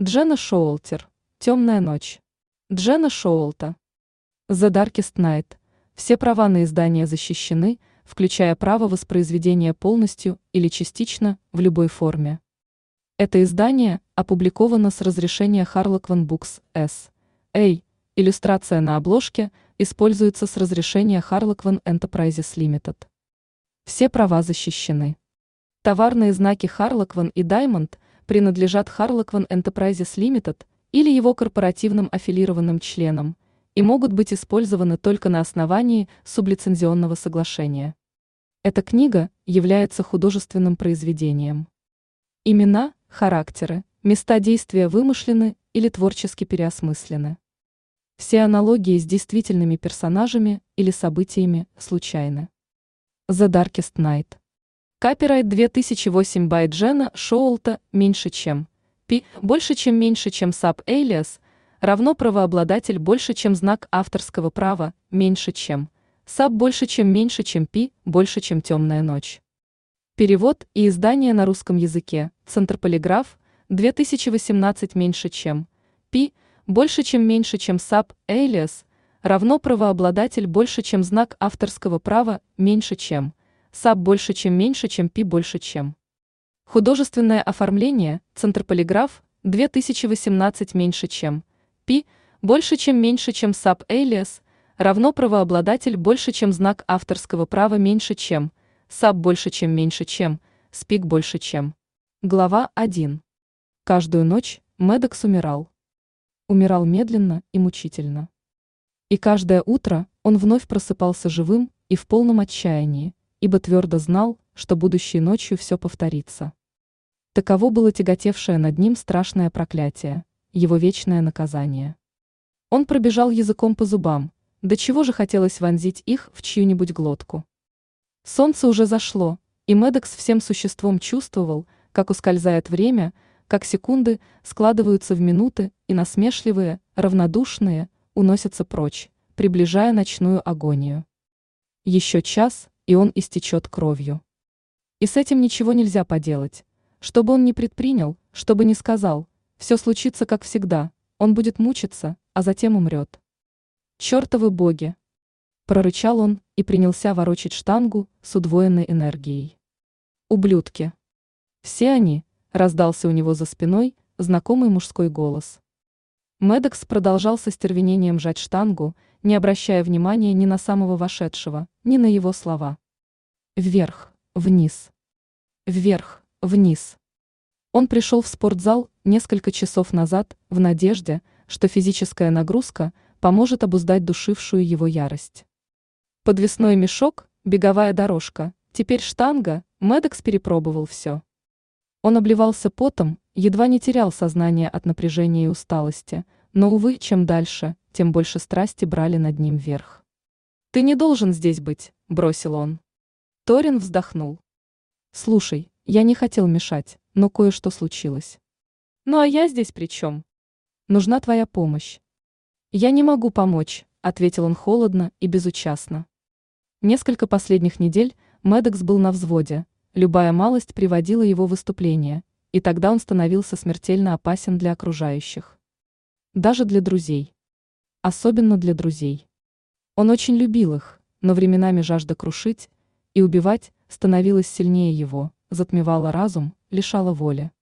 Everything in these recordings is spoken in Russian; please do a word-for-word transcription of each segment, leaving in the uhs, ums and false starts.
Дженна Шоултер. Темная ночь. Дженна Шоулта. The Darkest Night. Все права на издание защищены, включая право воспроизведения полностью или частично в любой форме. Это издание опубликовано с разрешения Harlequin Books эс эй. Иллюстрация на обложке используется с разрешения Harlequin Enterprises Limited. Все права защищены. Товарные знаки Harlequin и Diamond принадлежат Harlequin Enterprises Limited или его корпоративным аффилированным членам и могут быть использованы только на основании сублицензионного соглашения. Эта книга является художественным произведением. Имена, характеры, места действия вымышлены или творчески переосмыслены. Все аналогии с действительными персонажами или событиями случайны. The Darkest Night. Копирайт две тысячи восемь by Дженна Шоулта меньше чем P, больше чем меньше чем sub-alias, равно правообладатель больше чем знак авторского права, меньше чем sub больше чем меньше чем P, больше чем темная ночь. Перевод и издание на русском языке. Центр Полиграф, две тысячи восемнадцать меньше чем P, больше чем меньше чем sub-alias, равно правообладатель больше чем знак авторского права, меньше чем sub больше чем меньше чем P больше чем. Художественное оформление. Центр Полиграф, две тысячи восемнадцать меньше чем P, больше чем меньше чем sub-alias, равно правообладатель больше чем знак авторского права меньше чем sub больше чем меньше чем speak больше чем. Глава один. Каждую ночь Медекс умирал. Умирал медленно и мучительно. И каждое утро он вновь просыпался живым и в полном отчаянии, ибо твердо знал, что будущей ночью все повторится. Таково было тяготевшее над ним страшное проклятие, его вечное наказание. Он пробежал языком по зубам, до чего же хотелось вонзить их в чью-нибудь глотку. Солнце уже зашло, и Медекс всем существом чувствовал, как ускользает время, как секунды складываются в минуты и насмешливые, равнодушные, уносятся прочь, приближая ночную агонию. Еще час, и он истечет кровью. И с этим ничего нельзя поделать. Что бы он ни предпринял, что бы ни сказал, все случится как всегда, он будет мучиться, а затем умрет. «Чертовы боги!» – прорычал он и принялся ворочать штангу с удвоенной энергией. «Ублюдки!» «Все они!» – раздался у него за спиной знакомый мужской голос. Медекс продолжал со стервенением жать штангу, не обращая внимания ни на самого вошедшего, ни на его слова. Вверх, вниз. Вверх, вниз. Он пришел в спортзал несколько часов назад в надежде, что физическая нагрузка поможет обуздать душившую его ярость. Подвесной мешок, беговая дорожка, теперь штанга, Медекс перепробовал все. Он обливался потом, едва не терял сознание от напряжения и усталости, но, увы, чем дальше, тем больше страсти брали над ним верх. «Ты не должен здесь быть», – бросил он. Торин вздохнул. «Слушай, я не хотел мешать, но кое-что случилось». «Ну а я здесь при чем?» «Нужна твоя помощь». «Я не могу помочь», – ответил он холодно и безучастно. Несколько последних недель Медекс был на взводе, любая малость приводила его в выступление, и тогда он становился смертельно опасен для окружающих. Даже для друзей. Особенно для друзей. Он очень любил их, но временами жажда крушить и убивать становилась сильнее его, затмевала разум, лишала воли.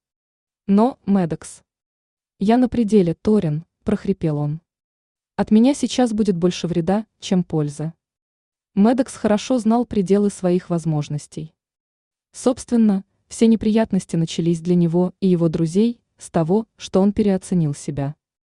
Но, Медекс. «Я на пределе, Торин», – прохрипел он. «От меня сейчас будет больше вреда, чем пользы». Медекс хорошо знал пределы своих возможностей. Собственно, все неприятности начались для него и его друзей с того, что он переоценил себя.